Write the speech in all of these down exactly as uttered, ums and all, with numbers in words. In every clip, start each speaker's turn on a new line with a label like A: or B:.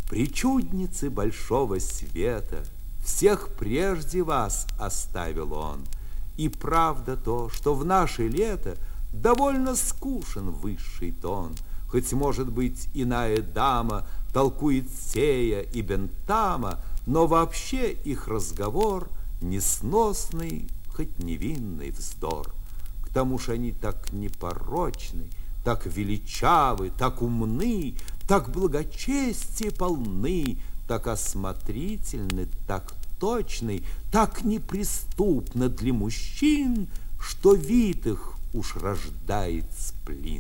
A: Причудницы большого света, всех прежде вас оставил он. И правда то, что в наше лето довольно скучен высший тон. Хоть, может быть, иная дама толкует сея и бентама, но вообще их разговор несносный, хоть невинный вздор. К тому же они так непорочны, так величавы, так умны, так благочестие полны, так осмотрительны, так точны, так неприступно для мужчин, что вид их уж рождает сплин.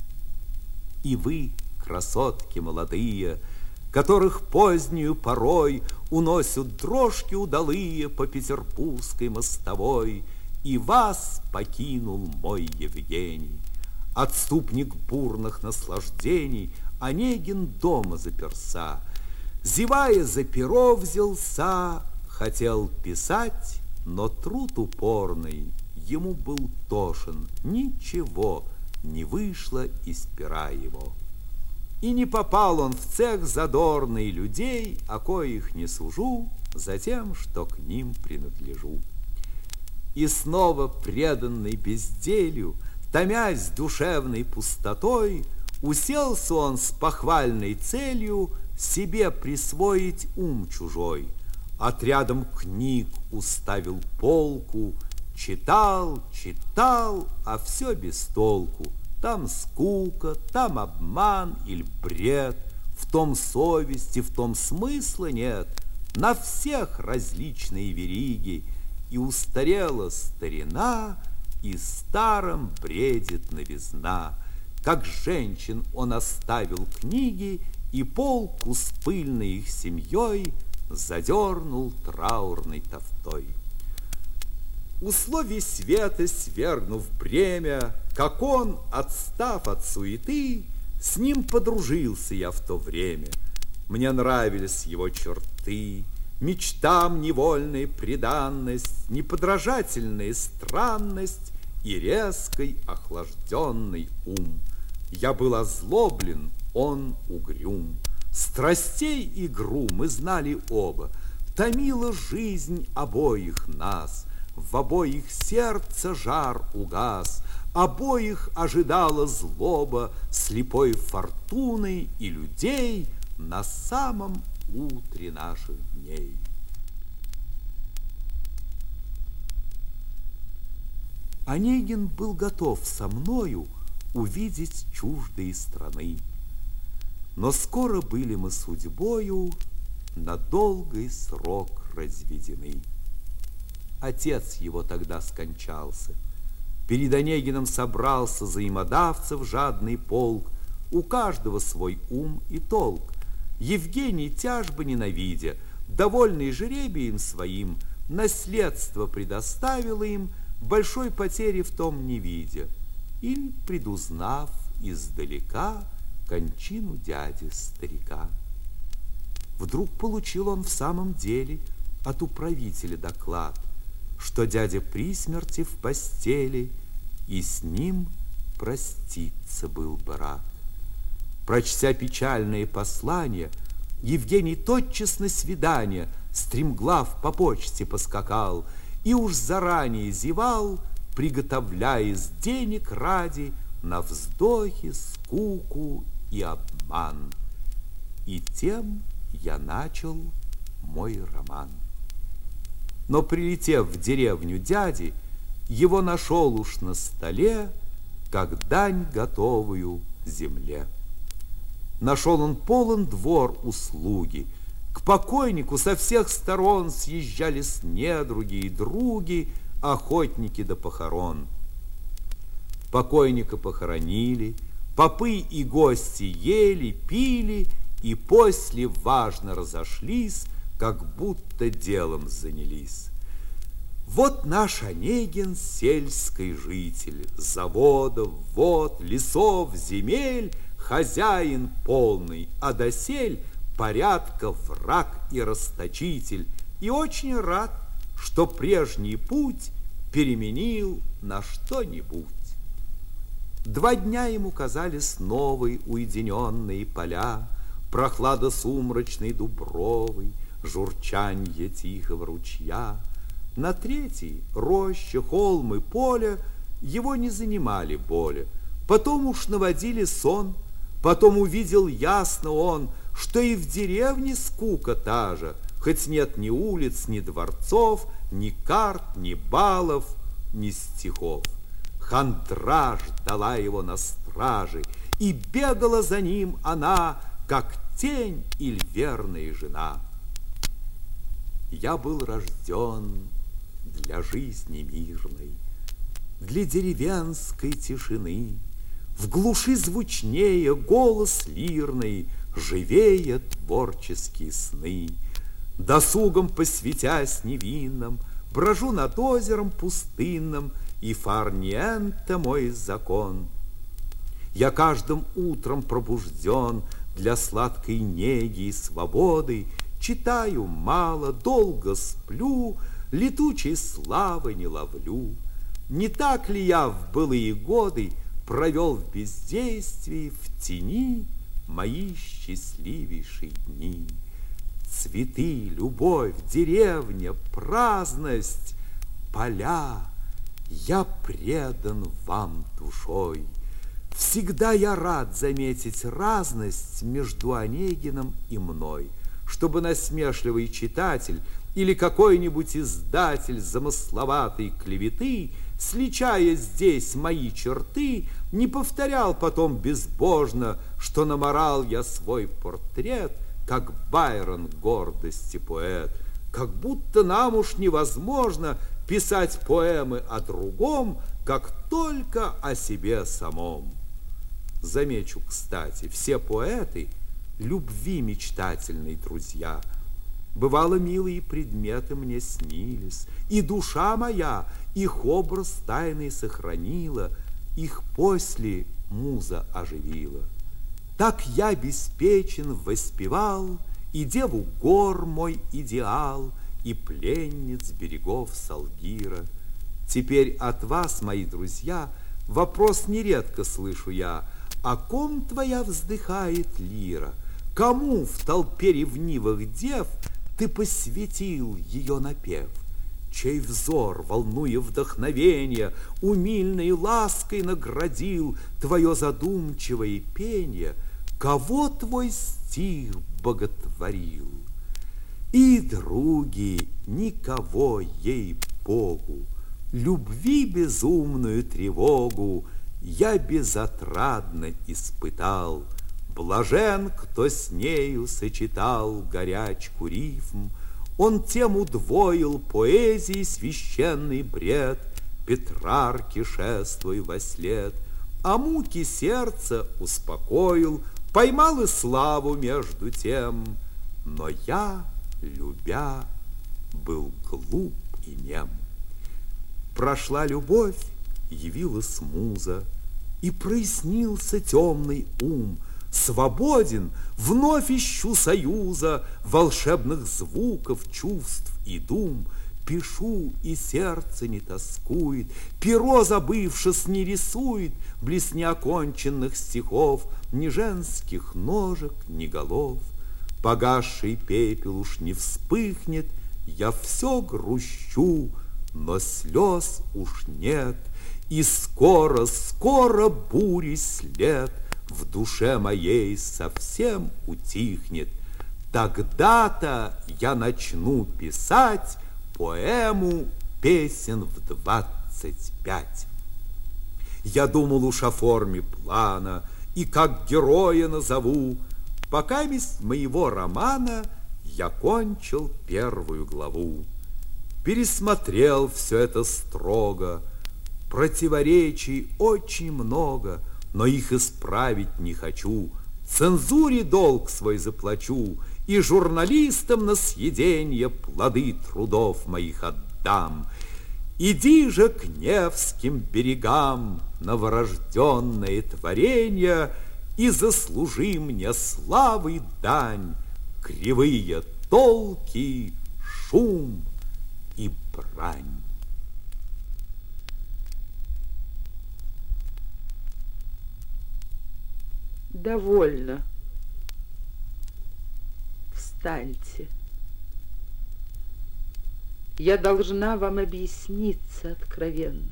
A: И вы, красотки молодые, которых позднюю порой уносят дрожки удалые по петербургской мостовой, и вас покинул мой Евгений. Отступник бурных наслаждений, Онегин дома заперся, зевая за перо взялся, хотел писать, но труд упорный ему был тошен, ничего не вышло из пера его. И не попал он в цех задорный людей, о коих не сужу, за тем, что к ним принадлежу. И снова преданный безделью, томясь душевной пустотой, уселся он с похвальной целью себе присвоить ум чужой. Отрядом книг уставил полку, читал, читал, а все без толку. Там скука, там обман или бред, в том совести, в том смысла нет. На всех различные вериги, и устарела старина, и старом бредит новизна. Как женщин он оставил книги, и полку с пыльной их семьей задернул траурной тафтой. Условий света свергнув бремя, как он, отстав от суеты, с ним подружился я в то время. Мне нравились его черты, мечтам невольная преданность, неподражательная странность и резкой охлажденный ум. Я был озлоблен, он угрюм. Страстей игру мы знали оба, томила жизнь обоих нас. В обоих сердце жар угас, обоих ожидала злоба слепой фортуны и людей на самом утре наших дней. Онегин был готов со мною увидеть чуждые страны, но скоро были мы судьбою на долгий срок разведены. Отец его тогда скончался. Перед Онегиным собрался взаимодавцев жадный полк, у каждого свой ум и толк. Евгений, тяжбы ненавидя, довольный жребием своим, наследство предоставил им, большой потери в том не видя, или предузнав издалека кончину дяди старика. Вдруг получил он в самом деле от управителя доклад, что дядя при смерти в постели, и с ним проститься был бы рад. Прочтя печальное послание, Евгений тотчас на свидание стремглав по почте поскакал и уж заранее зевал, приготовляясь денег ради на вздохи, скуку и обман. И тем я начал мой роман. Но, прилетев в деревню дяди, его нашел уж на столе, как дань готовую земле. Нашел он полон двор услуги. К покойнику со всех сторон съезжались недруги и други, охотники до похорон. Покойника похоронили, попы и гости ели, пили, и после важно разошлись, как будто делом занялись. Вот наш Онегин сельский житель, заводов, вод, лесов, земель, хозяин полный, а досель порядка враг и расточитель, и очень рад, что прежний путь переменил на что-нибудь. Два дня ему казались новые уединенные поля, прохлада сумрачной дубровой, журчанье тихого ручья. На третий роща, холм и поле его не занимали боли. Потом уж наводили сон, потом увидел ясно он, что и в деревне скука та же, хоть нет ни улиц, ни дворцов, ни карт, ни балов, ни стихов. Хандра ждала его на страже, и бегала за ним она, как тень или верная жена. Я был рожден для жизни мирной, для деревенской тишины. В глуши звучнее голос лирный, живее творческие сны. Досугом посвятясь невинным, брожу над озером пустынным, и фарниенте мой закон. Я каждым утром пробужден для сладкой неги и свободы, читаю мало, долго сплю, летучей славы не ловлю. Не так ли я в былые годы провел в бездействии, в тени мои счастливейшие дни? Цветы, любовь, деревня, праздность, поля, я предан вам душой. Всегда я рад заметить разность между Онегиным и мной, чтобы насмешливый читатель или какой-нибудь издатель замысловатой клеветы, сличая здесь мои черты, не повторял потом безбожно, что наморал я свой портрет, как Байрон гордости поэт, как будто нам уж невозможно писать поэмы о другом, как только о себе самом. Замечу, кстати, все поэты любви мечтательные друзья. Бывало, милые предметы мне снились, и душа моя их образ тайный сохранила, их после муза оживила. Так я беспечен воспевал и деву гор мой идеал, и пленниц берегов Салгира. Теперь от вас, мои друзья, вопрос нередко слышу я: о ком твоя вздыхает лира? Кому в толпе ревнивых дев ты посвятил ее напев? Чей взор, волнуя вдохновенье, умильной лаской наградил твое задумчивое пенье? Кого твой стих боготворил? И, други, никого, ей-богу, любви безумную тревогу я безотрадно испытал. Блажен, кто с нею сочетал горячку рифм, он тем удвоил поэзии священный бред, Петрарке шествуй вослед, а муки сердца успокоил, поймал и славу между тем. Но я, любя, был глуп и нем. Прошла любовь, явилась муза, и прояснился темный ум. Свободен, вновь ищу союза, волшебных звуков, чувств и дум. Пишу, и сердце не тоскует, перо, забывшись, не рисует близ неоконченных стихов ни женских ножек, ни голов. Погасший пепел уж не вспыхнет, я все грущу, но слез уж нет, и скоро, скоро бури след в душе моей совсем утихнет. Тогда-то я начну писать поэму песен в двадцать пять. Я думал уж о форме плана и как героя назову. Пока месть моего романа я кончил первую главу. Пересмотрел все это строго, противоречий очень много, но их исправить не хочу. Цензуре долг свой заплачу, и журналистам на съеденье плоды трудов моих отдам. Иди же к Невским берегам, новорожденное творенье, и заслужи мне славы дань, кривые толки, шум и брань.
B: Довольно. встаньте. Я должна вам объясниться откровенно.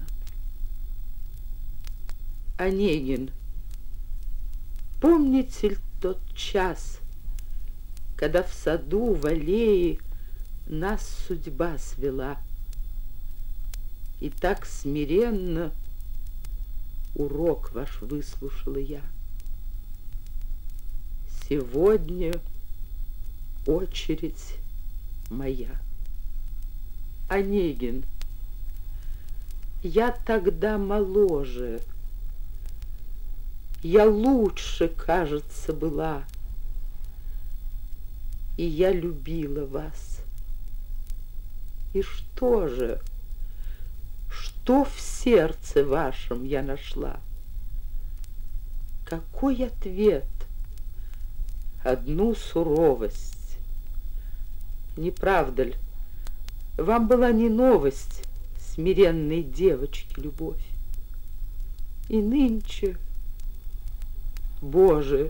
B: Онегин, помните ли тот час, когда в саду, в аллее нас судьба свела, и так смиренно урок ваш выслушала я? Сегодня очередь моя. Онегин, я тогда моложе, я лучше, кажется, была, и я любила вас. И что же, что в сердце вашем я нашла? Какой ответ? Одну суровость. Не правда ли? Вам была не новость смиренной девочки любовь. И нынче, Боже,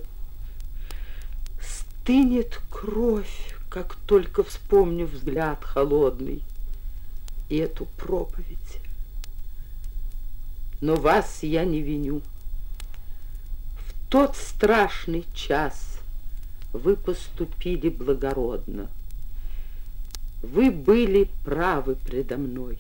B: стынет кровь, как только вспомню взгляд холодный и эту проповедь. Но вас я не виню. В тот страшный час вы поступили благородно. Вы были правы предо мной.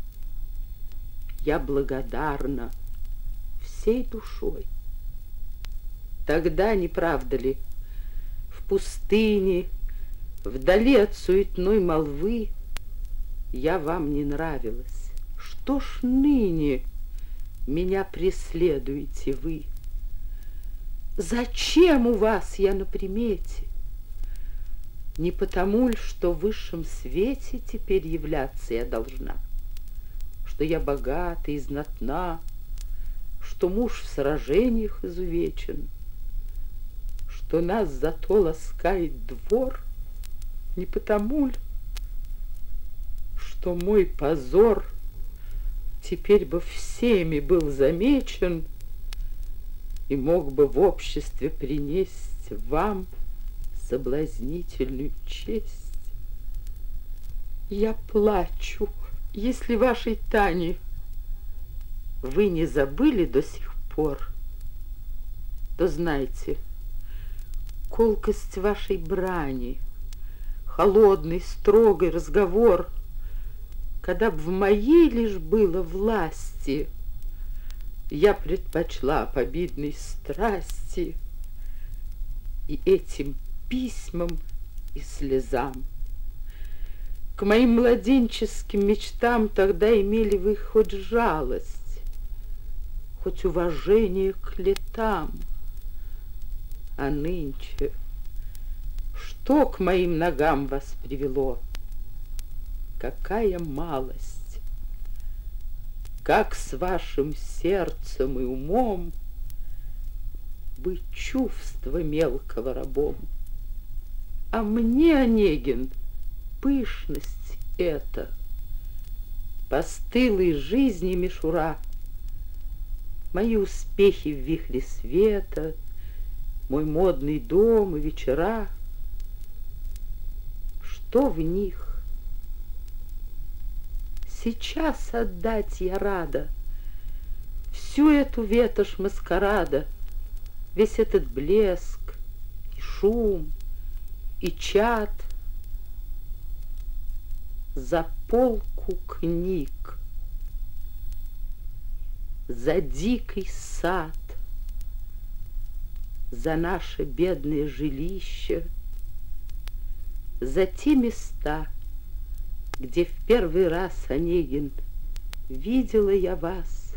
B: Я благодарна всей душой. Тогда, не правда ли, в пустыне, вдали от суетной молвы, я вам не нравилась. Что ж ныне меня преследуете вы? Зачем у вас я на примете? Не потому ли, что в высшем свете теперь являться я должна, что я богата и знатна, что муж в сражениях изувечен, что нас зато ласкает двор? Не потому ли, что мой позор теперь бы всеми был замечен и мог бы в обществе принести вам соблазнительную честь? Я плачу, если вашей Тане вы не забыли до сих пор, то знайте, колкость вашей брани, холодный, строгий разговор, когда б в моей лишь было власти, я предпочла победной страсти и этим письмам и слезам. К моим младенческим мечтам тогда имели вы хоть жалость, хоть уважение к летам. А нынче что к моим ногам вас привело? Какая малость! Как с вашим сердцем и умом быть чувства мелкого рабом? А мне, Онегин, пышность эта, постылой жизни мишура, мои успехи в вихре света, мой модный дом и вечера, что в них? Сейчас отдать я рада всю эту ветошь маскарада, весь этот блеск и шум и чад за полку книг, за дикий сад, за наше бедное жилище, за те места, где в первый раз, Онегин, видела я вас,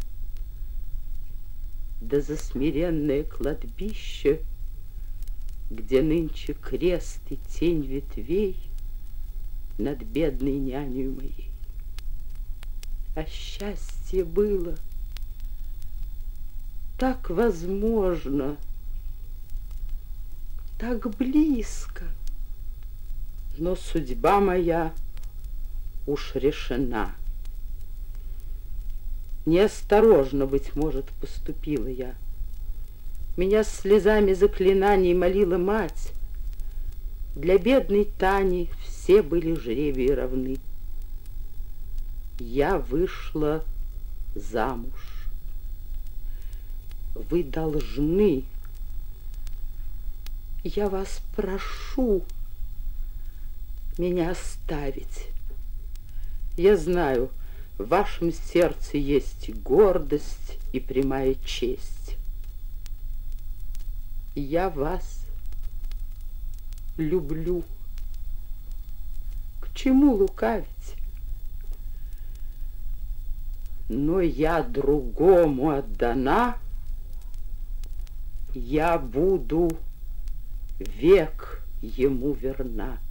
B: да за смиренное кладбище, где нынче крест и тень ветвей над бедной няней моей. А счастье было так возможно, так близко, но судьба моя уж решена. Неосторожно, быть может, поступила я. Меня с слезами заклинаний молила мать. Для бедной Тани все были жребии равны. Я вышла замуж. Вы должны, я вас прошу, меня оставить. Я знаю, в вашем сердце есть гордость и прямая честь. Я вас люблю. К чему лукавить? Но я другому отдана, я буду век ему верна.